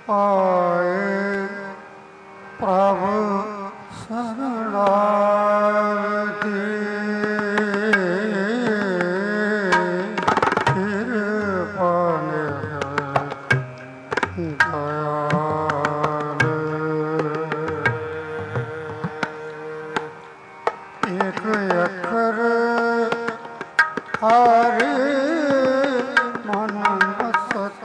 ਆਏ ਪ੍ਰਭ ਸਰਣਾਗਤੀ ਕਿਰਪਾ ਨਿਧਿ ਦਇਆਲ। ਇਕ ਅੱਖਰ ਹਰਿ ਮਨ ਵਸਤ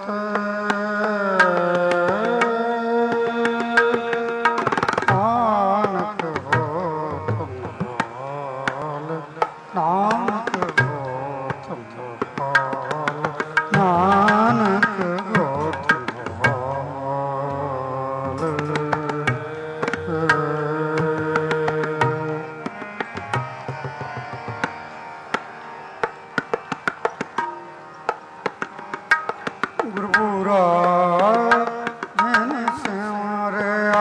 ਨਾਨਕ ਹੋਤ ਮਹਾਲ, ਨਾਨਕ ਹੋਤ ਮਹਾਲ, ਨਾਨਕ ਹੋਤ ਮਹਾਲ। ਗੁਰਪੂਰਾ ਮੈਨ ਸਿਮਰਿਆ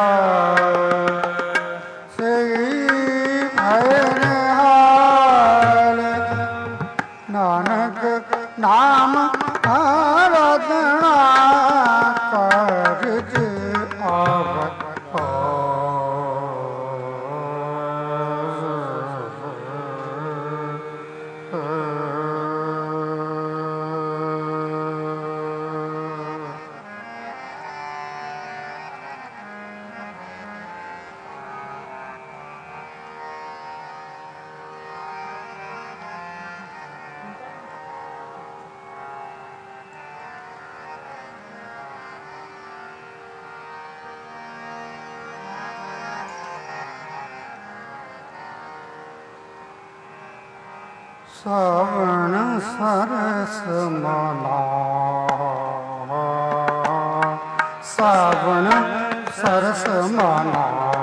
ਸਈ ਭੈ ਨਿਹਾਲ। ਨਾਨਕ ਨਾਮ ਆਰਾਧਨਾ ਕਾਰਜ ਆਵਤ ਸਾਵਣ ਸਰਸ ਮਨਾ, ਸਾਵਣ ਸਰਸ ਮਨਾ,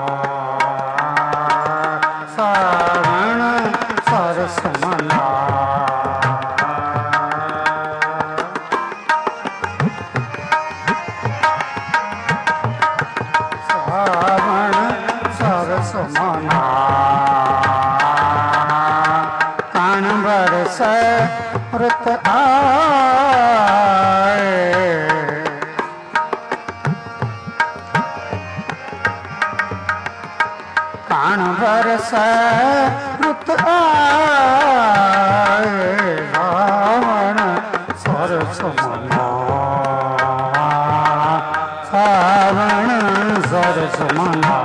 ਸਾਵਣ ਸਰਸ ਮਨਾ। ਸਾਵਣ ਸਰਸ ਮਨਾ ਕਣ ਬਰਸੈ ਰੁੱਤ ਆਏ। ਕਣ ਬਰਸੈ ਰੁੱਤ ਆਏ। ਸਾਵਣ ਸਰਸ ਮਨਾ, ਸਾਵਣ ਸਰਸ ਮਨਾ।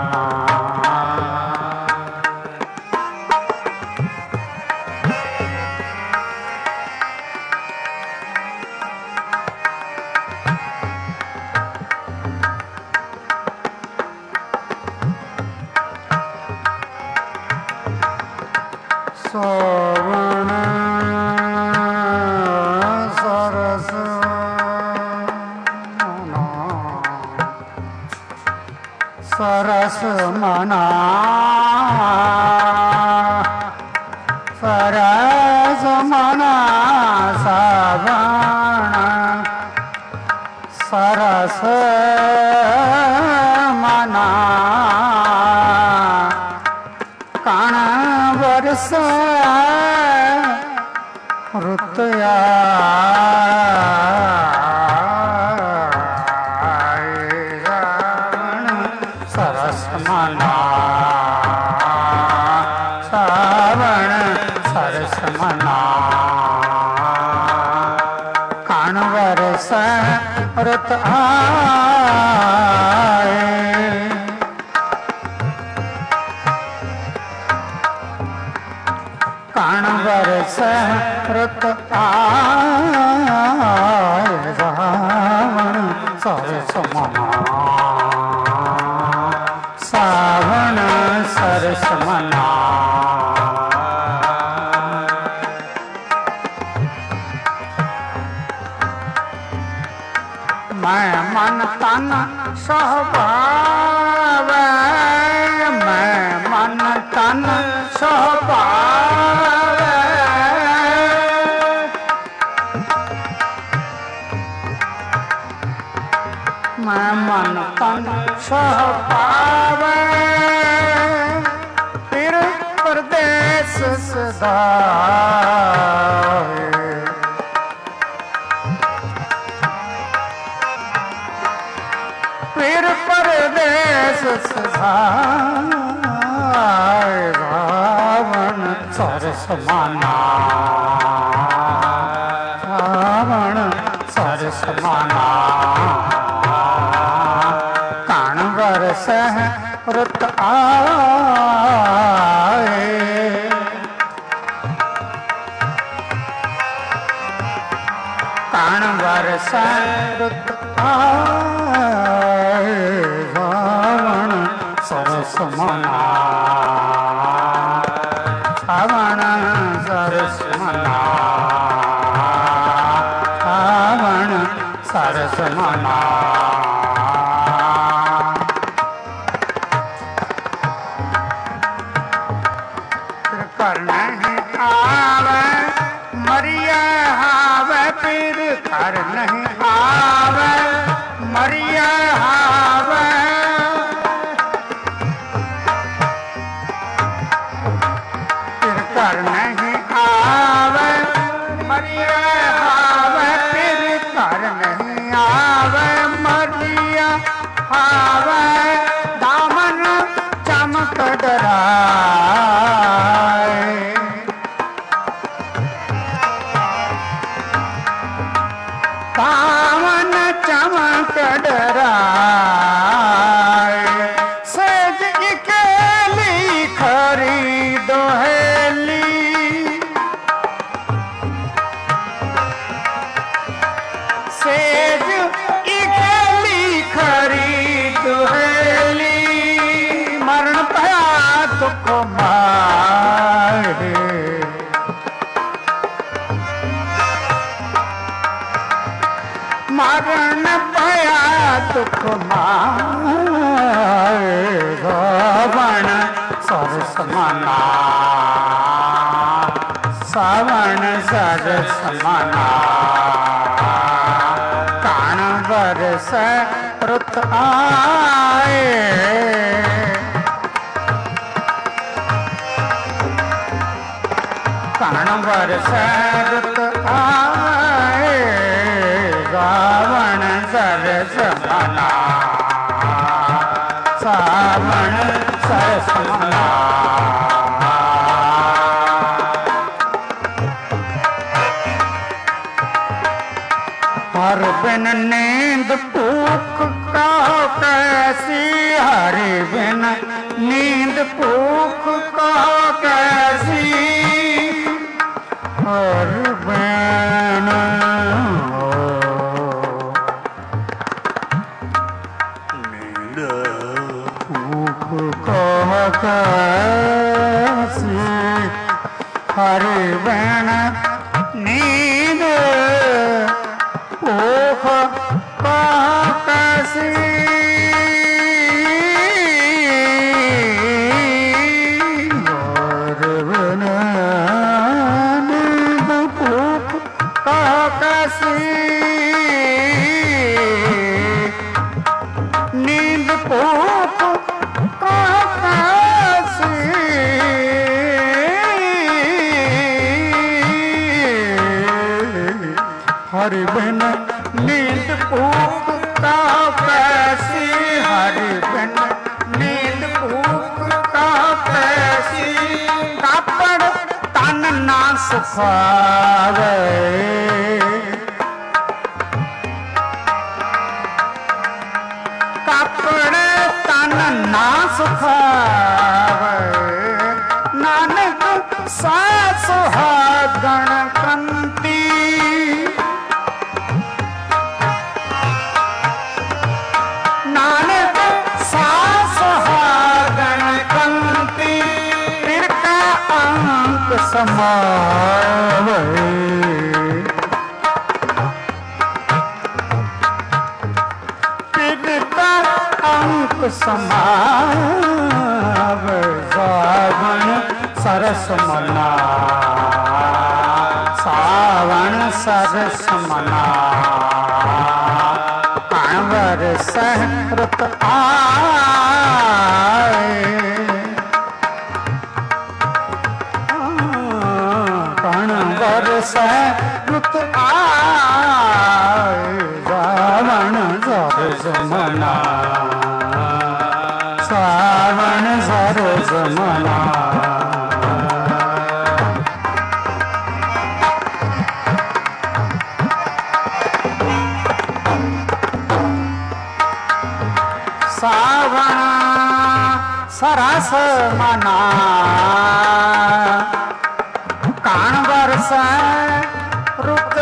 ਸਾਵਣ ਸਰਸ ਮਨਾ, ਸਰਸ ਮਨਾ, ਸਰਸ ਮਨਾ। ਸਾਵਣ ਸਰਸ ਮਨਾ ਕਣ ਬਰਸੈ ਰੁੱਤ ਆਏ। ਸਾਵਣ ਸਰਸ ਮਨਾ, ਸਾਵਣ ਸਰਸ ਮਨਾ ਕਣ ਬਰਸੈ ਰੁੱਤ ਆਏ। ਕਣ ਬਰਸੈ ਰੁੱਤ ਆਏ। ਸਾਵਣ ਸਰਸ ਮਨਾ, ਸਾਵਣ ਸਰਸ ਮਨਾ। ਮੈਂ ਮਨ ਤਨ ਸੁਭਾਵੈ, ਮੈਂ ਮਨ ਤਨ ਸੁਭਾਵੈ। ਮੈਂ ਮਨ ਤਨ ਸੁਭਾਵੈ। ਫਿਰ ਪਰਦੇਸ ਸਦਾਏ। रावण सरस माना रावण सरस माना कान बरस रुत आए कान बरस रुत आए रावण सरस माना रावण सरस माना रावण सरस माना कर नहीं आवे मरिया हावे फिर कर नहीं आवे मरिया हावे फिर कर नहीं आवे मरिया हावे फिर कर नहीं आवे मरिया हावे दामन चमक डराए दामन चमक डराए सेज इकेली खरी दोहेली सेज इकेली खरी दोहेली मरण पया दुख मारे मरण पया दुख मारे रावण सरस माना सावण सरस माना कान बरस रुत आए कान बरस रुत आए रावण सरस माना सावण सरस माना हर बिन नींद भूख का कैसी हर बिन नींद भूख का कैसी हर बिन कैसी हर बिन नींद भूख कैसी हर बिन नींद भूख कैसी नींद भूख हर बिन नींद भूख का कैसी हर बिन नींद भूख का कैसी कापड़ तन ना सुखावे कापड़ तन ना सुखावे नानक सा सुहागण कंती नानक सा सुहागण कंती फिर का अंक समावे फिर का अंक समावे रावण सरस मना सावण सरस मना कांवर सहृत आए कांवर सहृत आए रावण सरस मना मना। सावण सरस मना कान बरस रुत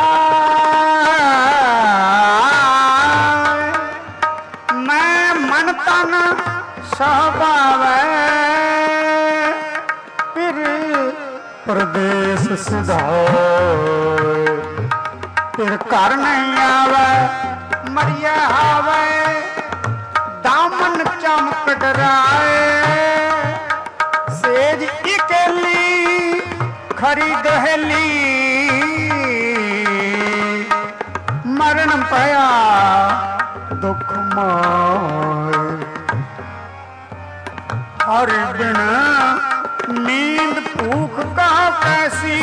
आए मैं मन तन सहबावे फिर प्रदेश सिधाए फिर कर नहीं आवे मरिया हावे दामन चमक डराए सेज इकेली खरी दहली मरण पया दुख माए हर बिन नींद भूख का कैसी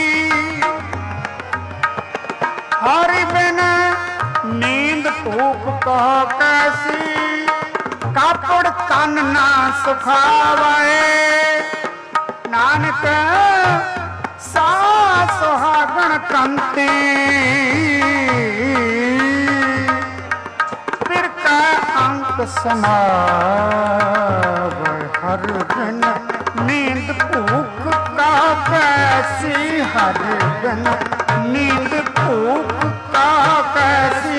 हर बिन नींद भूख का कैसी कापड़ तन ना सुखावे नानक सा सुहागण कंती फिर का अंक समावे हर दिन नींद भूख का कैसी हर दिन नींद भूख का कैसी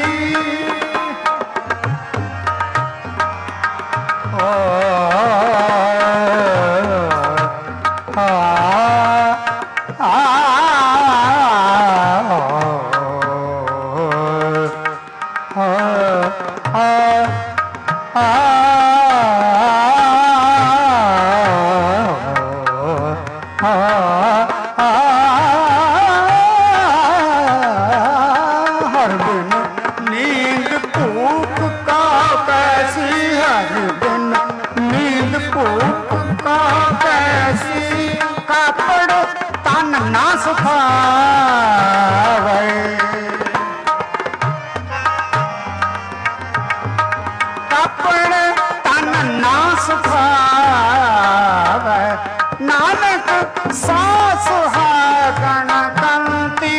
नानक सा सुहागण कंती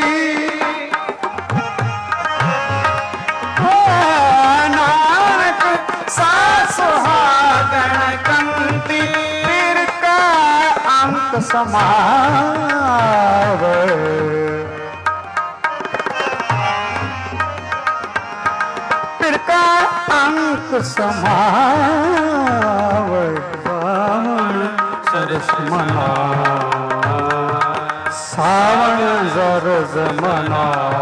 नानक सा सुहागण कंती फिर का अंक समावे फिर का अंक समावे सरस मना सावन सरस मना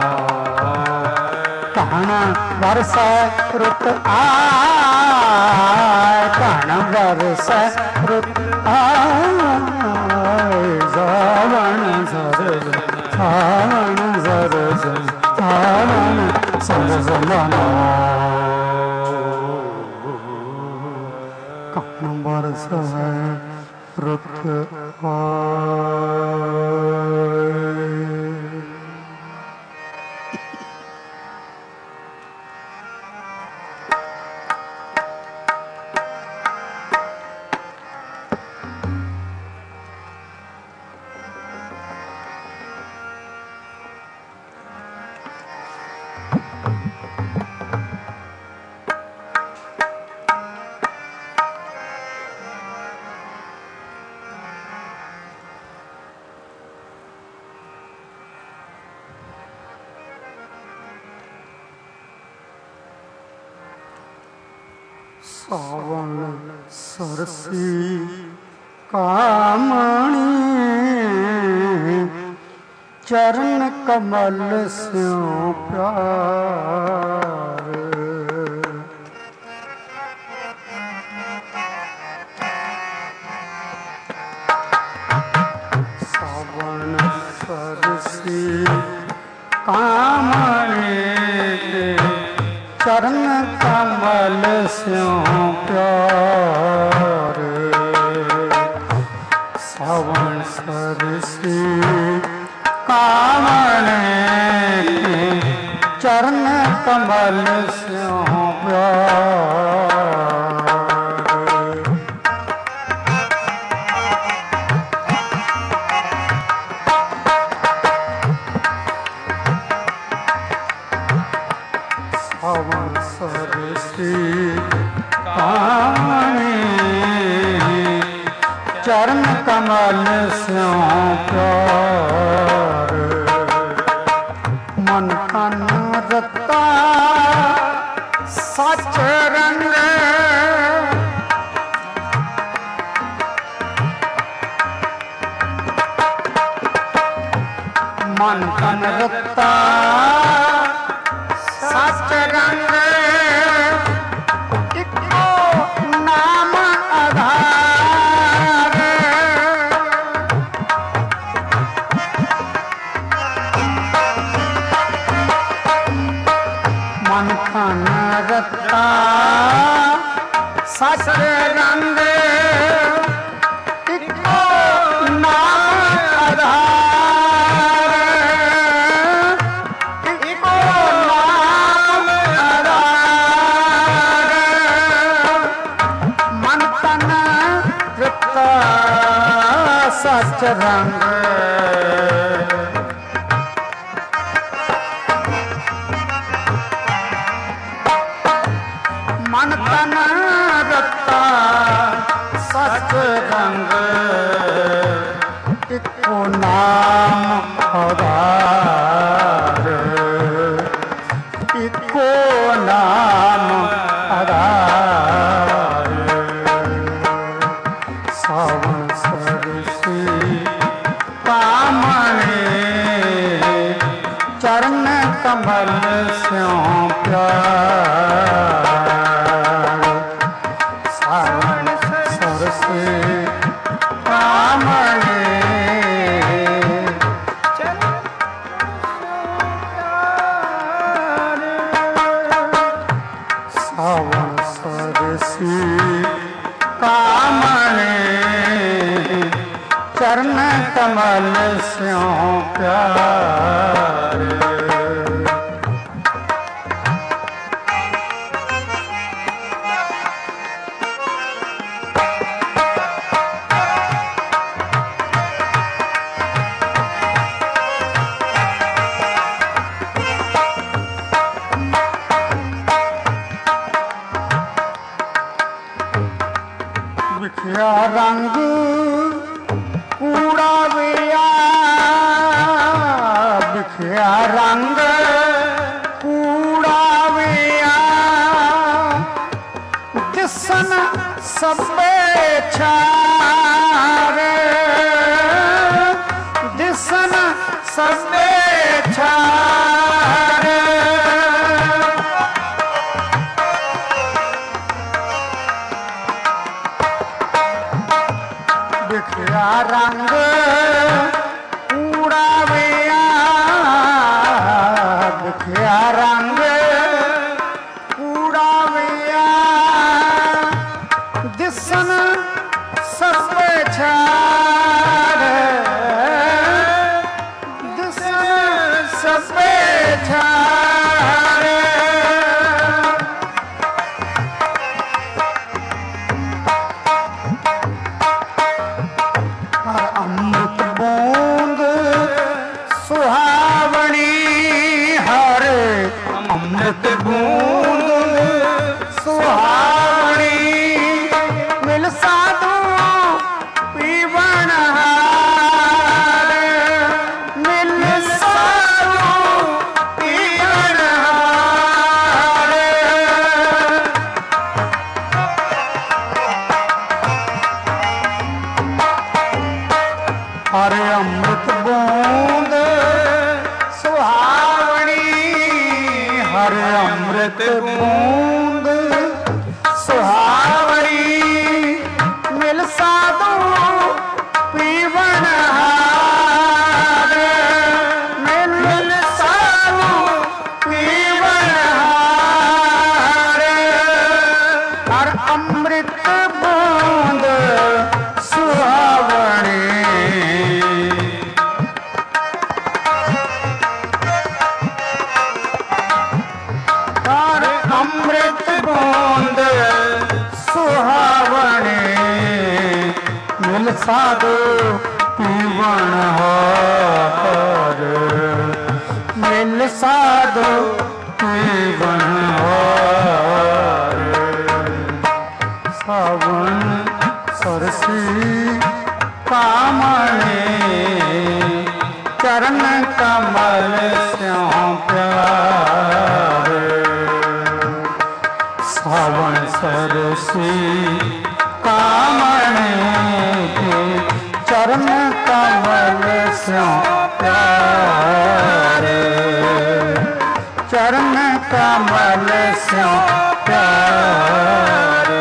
कहन बरस रुत आए कहन बरस रुत आए सावन सरस सावन सरस मना कहन बरस रुत सावन सरसी कामणी चरण कमल स्यों प्यार सावन सरसी कामणी चरण कमल स्यों प्यार सावन सरसी कामने चरण कमल स्यों प्यार सी कामनी चरण कमल स्यों प्यार मन तन रता सच रंग मन तन रता सच रंग इको नाम आधार मन तन रता सच रंग इको नाम आधार इको नाम आधार मन तन रता सच रंग मन तन रता सच रंग इको नाम आधार इको नाम आधार सावन सरसी कामने चरण कमल स्यों प्यार सावन सरसी कामने सावन सरसी कामने चरण कमल स्यों प्यार बिखिया रंग कूड़ा विया बिखिया रंग कूड़ा विया दिसन सबे छारे दिसन सबे छारे बिखिया रंग कूड़ा विया बिखिया रंग कूड़ा विया दिसन सब छाड़ दिसन सब छाड़ अमृत बूंद सुहावनी हरे अमृत बूंद सुहावनी मिल साधु पीवन हार मिल साधु पीवन हार हरे अमृत बूंद सुहावनी हरे अमृत बूंद सुहावनी मिल साधु पीवन हार मिल साधु पीवन हार हर अमृत बूंद सुहावनी अमृत बूंद सुहावनी मिल साधु पीवन हार मिल साधु पीवन हार चरण कमल स्यों प्यारे सावन सरसी कामने के चरण कमल स्यों प्यारे चरण कमल स्यों प्यारे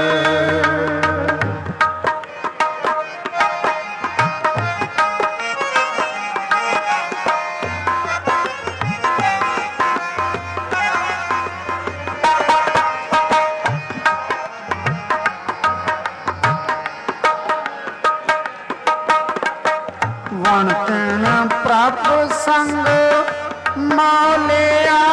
वणतन प्रभ संग मौलिया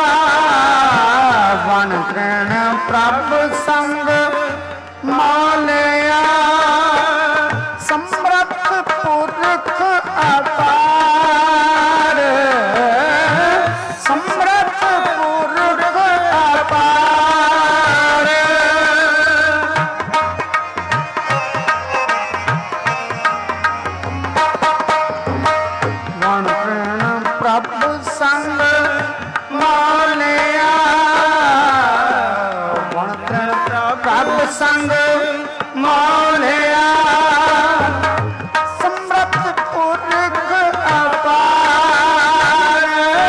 वणतन प्रभ संग मौलिया समर्थ पुरख अपार समर्थ पुरख अपार प्रभु संग मौलिया प्रभु संग मौलिया समर्थ पुरख अपार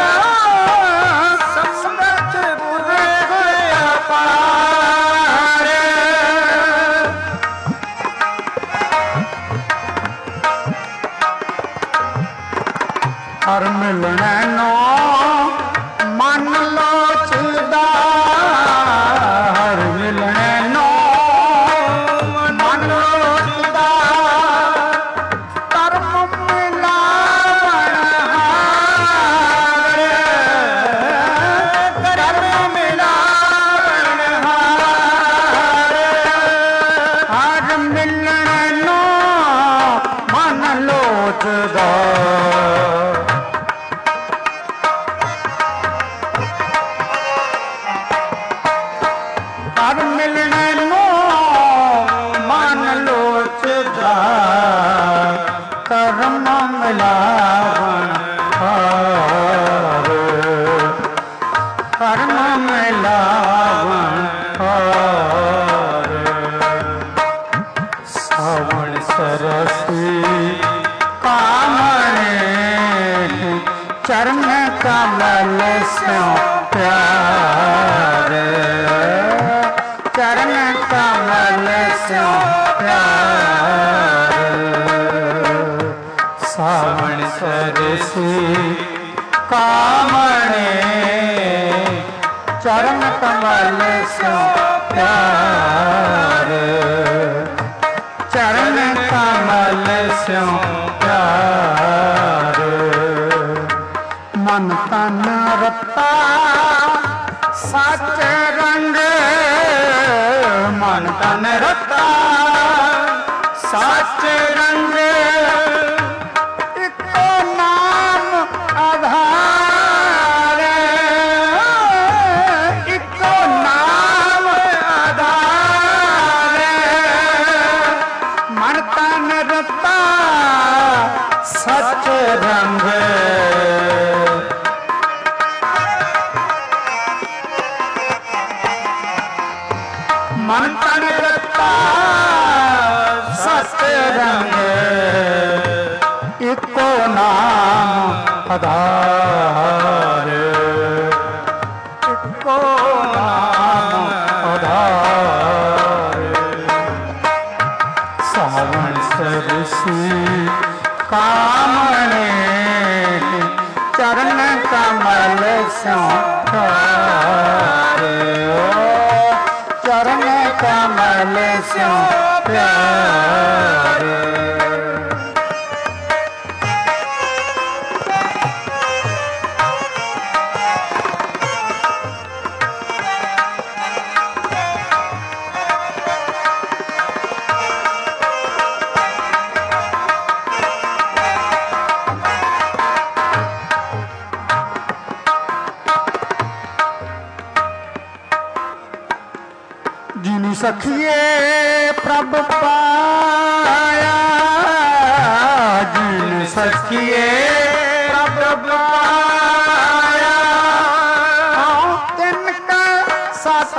समर्थ पुरख अपार हर मिलने नो मन लोचदा हर मिलने नो मन लोचदा कर्म मिलावन हार कर्म मिलावन हार हर मिलने नो मन लोचदा हर मिलने नो मन लोचदा कर्म मिलावन हार कर्म मिलावन हार सावन सरसी कामने चरण कमल स्यों प्यारे चरण कमल स्यों प्यारे सावन सरसी कामने चरण कमल स्यों प्यारे चरण कमल स्यों प्यारे मन तन रता सच रंग मन तन रता सच रंग इको नाम आधार इको नाम आधार मन तन रता सच रंग मन तन रता सत रंग इको नाम आधार इको नाम आधार सावन सरसी कामने चरण कमल स्यों प्यारे चरण कमल स्यों प्यारे जिन सखिए प्रभ पाया जिन सखिए प्रभ प्रभ पाया तिनका सत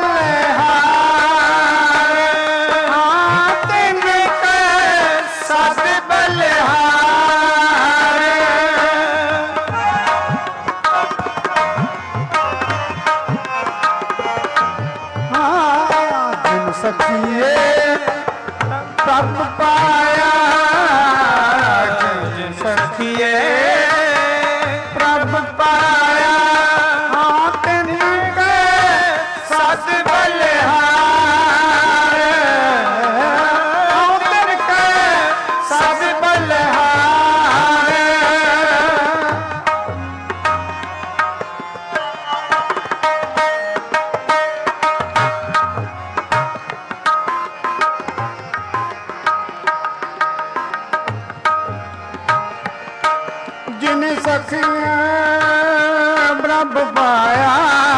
बलिहार तिनका सत बलिहार जिन सखिए प्रभ पाया जिन सखिए प्रभ पाया तिनके सत बलिहार तिनके सत बलिहार जिन सखिया प्रभ पाया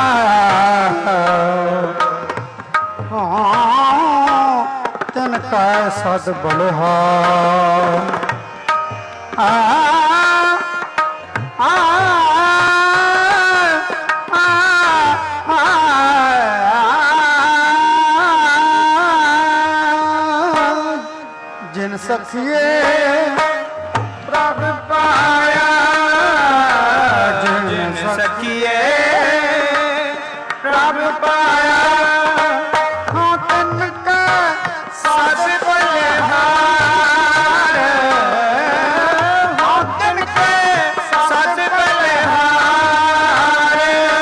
तिनका सद बलिहार जिन सखिए प्रभ पाया जिन सखिए प्रभ पाया तिनका सत बलिहार तिनके सत बलिहार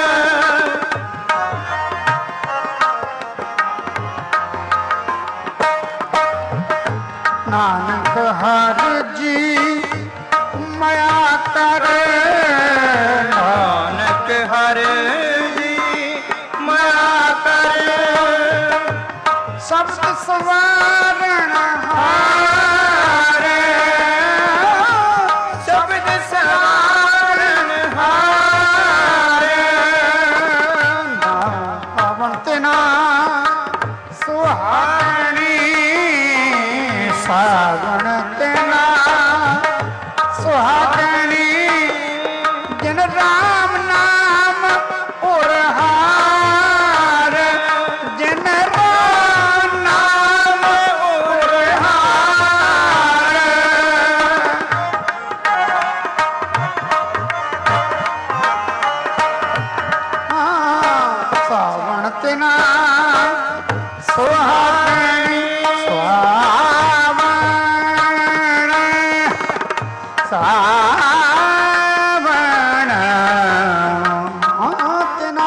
नानक हर जी माया कर नानक हर जी माया कर शब्द सवारण हार शब्द सवारण हार पवन तेना सुहानी सावन तेना सुहागणी जिन राम नाम उरहार जिन राम नाम उरहार सावन तिना सुहागणी सावन तिना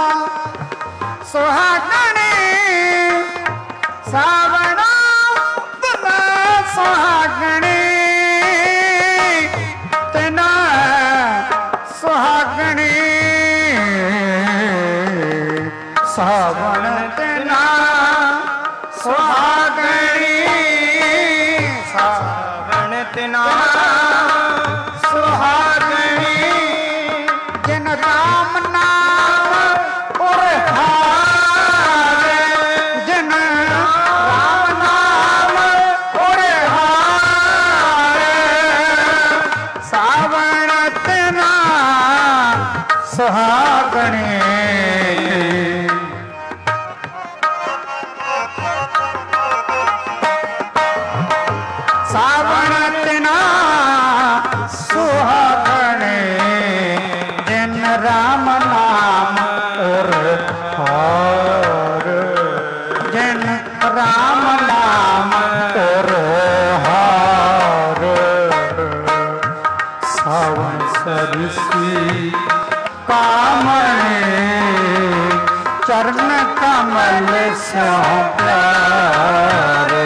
सुहागणी सावन तिना सुहागणी तिना सुहागणी सावन तिना सुहागणी सावन तिना सुहागणी जिन राम नाम उरहार जिन राम नाम उरहार सावन तिना सुहागणी सावन तिना सुहागणे जिन राम नाम उरहार जिन राम नाम उरहार सावन सरसी कामणे चरण कमल स्यों प्यारे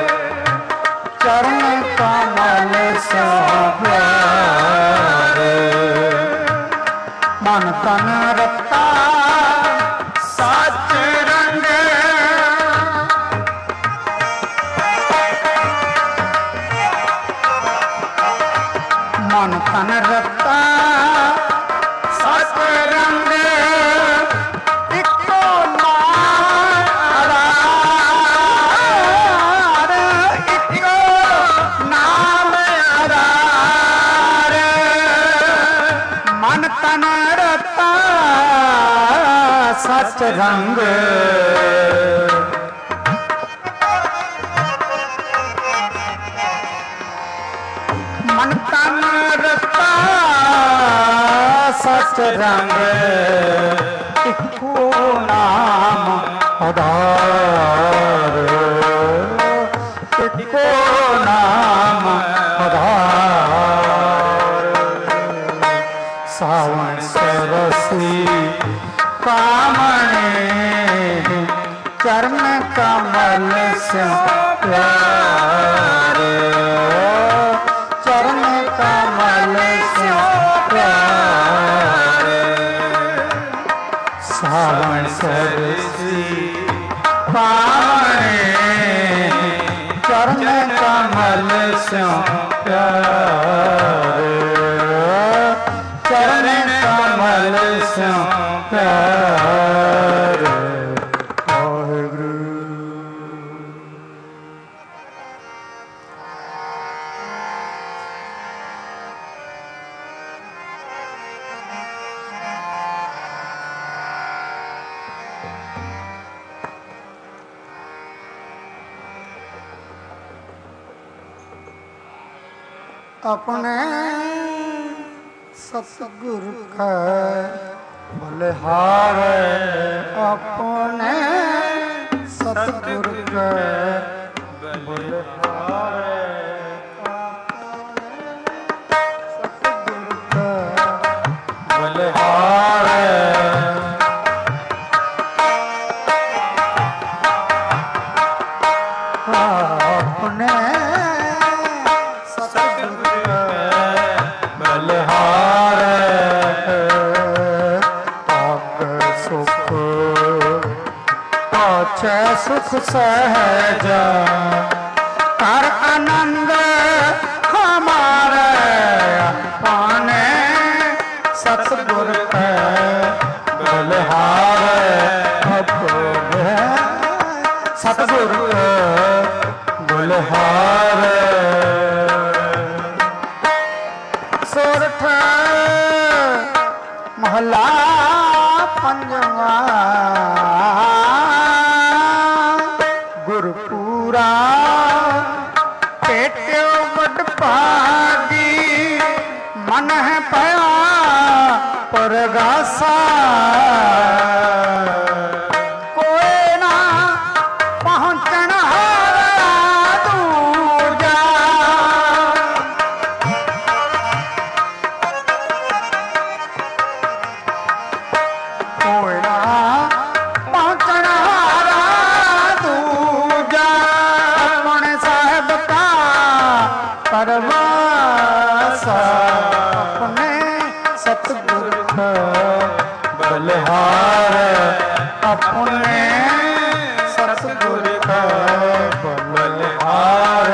चरण कमल स्यों प्यारे मन तन रता सच रंग मन तन रता सच रंग इको नारार इको नाम आरार तन रता सच रंग मन तन रता सच रंग इको नाम आधार इको नाम आधार सावन सरसी कामने चरण कमल से प्यार चरण कमल से प्यार सावन सरसी कामने चरण कमल से प्यार चरण कमल से प्यार वाहिगुरु। अपने सतगुरु का बलिहार अपने सतगुरु का बलिहार सतगुरु का बलिहार अपने बलिहार पाक सुख पाछे सुख सहज कर आनंद हमारे पाने सतगुर है बलिहार अपने सतगुर बलिहार सोरठ महला पंजवा गुरपुरा पेट्यो बड़ भागी मन है पया परगासा कोई ना पहुँचन अपने सतगुर का बलिहार अपने सतगुर का बलिहार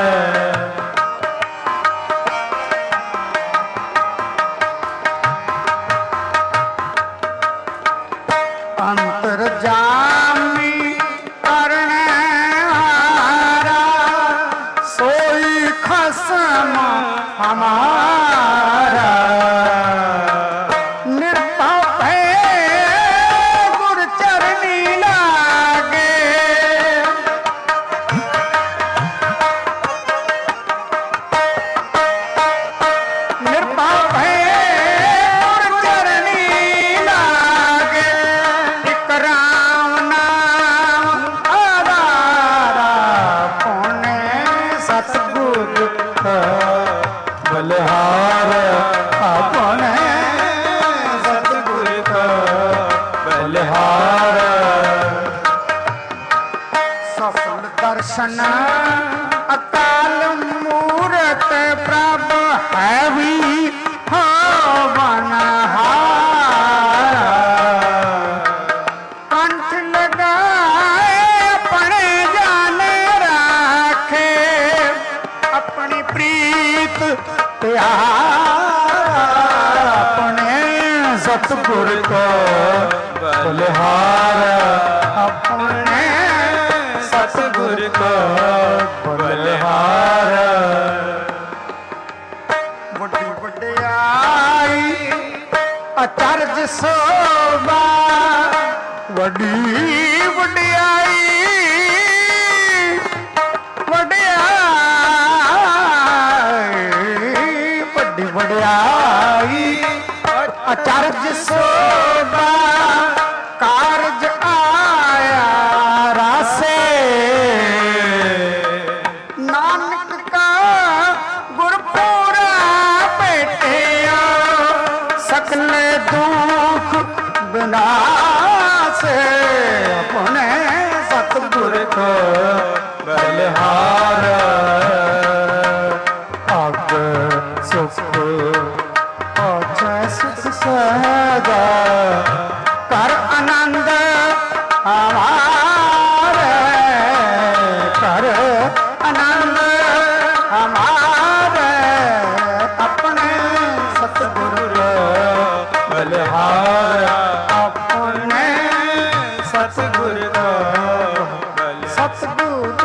अंतर्जामी करने हारा सोई खसम हमारा निर्भव है गुर चरनी लागे निर्भव है गुर चरनी लागे एक राम नाम आधारा पुण्य सतगुर बलिहार अपने सतगुर का बलिहार सफल दर्शन अकाल मूरत प्रभ है भी हो बनहार कंठ लगाए अपने जाने राखे अपनी प्रीत प्यार अपने सतगुर को बलिहार अपने सतगुर को बलिहार बड़ी बड़ियाई ਅਚਰਜ ਸੋਭਾ ਵੱਡੀ ਵਡਿਆਈ ਵੱਡੀ ਵਡਿਆਈ ਅਚਰਜ ਸੋਭਾ ਕਾਰਜ ਆਇਆ ਰਾਸੇ ਨਾਨਕ ਕਾ ਗੁਰਪੂਰਾ ਭੇਟਿਆ ਸਕਲ ਦੁਖ ਬਿਨਾਸੇ ਆਪਣੇ ਸਤਿਗੁਰ ਕੋ ਬਲਿਹਾਰ ਅਗ ਸੁਖ ਪਹੁੰਚੈ ਸੁਖ ਸਦਾ ਕਰ ਆਨੰਦ ਹਮਾਰੇ ਕਰ ਆਨੰਦ ਹਮਾਰੇ ਆਪਣੇ ਸਤਿਗੁਰ ਬਲਿਹਾਰ ਆਪਣੇ ਸਤਿਗੁਰ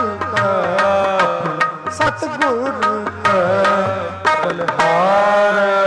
ਸਤਿਗੁਰ ਬਲਿਹਾਰ